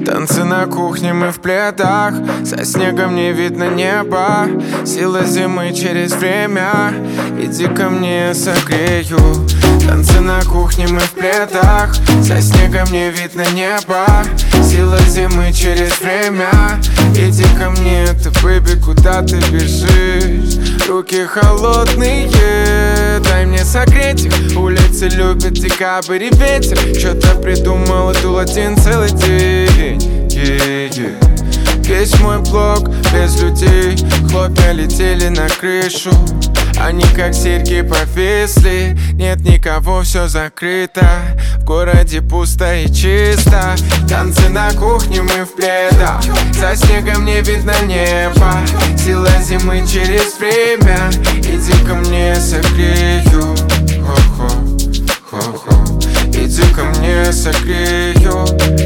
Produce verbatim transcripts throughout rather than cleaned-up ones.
Танцы на кухне, мы в пледах. За снегом не видно неба. Сила зимы через время. Иди ко мне, согрею. Танцы на кухне, мы в пледах. За снегом не видно неба. Сила зимы через время. Иди ко мне, ты, бэби, куда ты бежишь? Руки холодные, дай мне согреть их. Улицы любят декабрь и ветер. Что-то придумал, дул один целый день. yeah, yeah. Весь мой блок без людей. Хлопья летели на крышу. Они как серьги повисли. Нет никого, все закрыто. В городе пусто и чисто. Танцы на кухне, мы в пледах. За снегом не видно неба. Сила зимы через время. Иди ко мне, согрею. Хо-хо, хо-хо. Иди ко мне, согрею.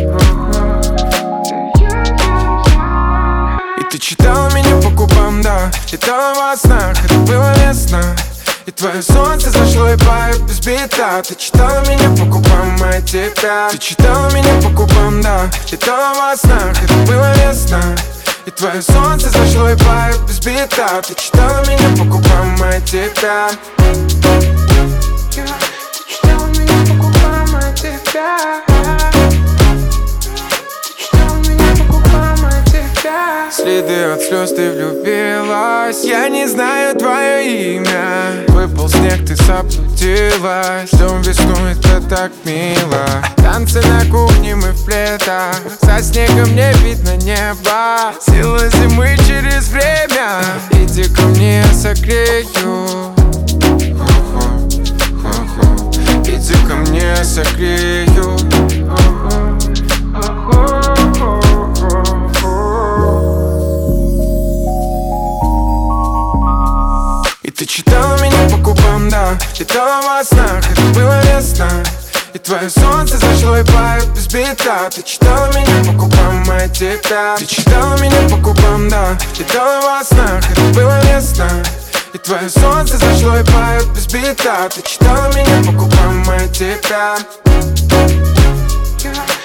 И ты читала меня по губам, да. Читала во снах, это было весна. И твое солнце зашло и поет без бита. Ты читала меня по губам, а тебя. Ты читала меня по губам, да. Читала во снах, это было весна. И твое солнце зашло и поет без бита. Ты читала меня по губам, а тебя. Ты читала меня по губам, а тебя. Следы от слез, ты влюбилась. Я не знаю твое имя. Выпал снег, ты заблудилась. Ждем весну, это так мило. Танцы на кухне, мы в пледах. За снегом не видно неба. Сила зимы через время. Иди ко мне, согрею. Хо-хо, хо-хо. Иди ко мне, согрею. Ты читала меня по губам, да. Читала во снах, это было весна. И твое солнце зашло и поет без бита. Ты читала меня по губам, а тебя. Ты читала меня по губам, да. Читала во снах, это было весна. И твое солнце зашло и поет без бита. Ты читала меня по губам, а тебя.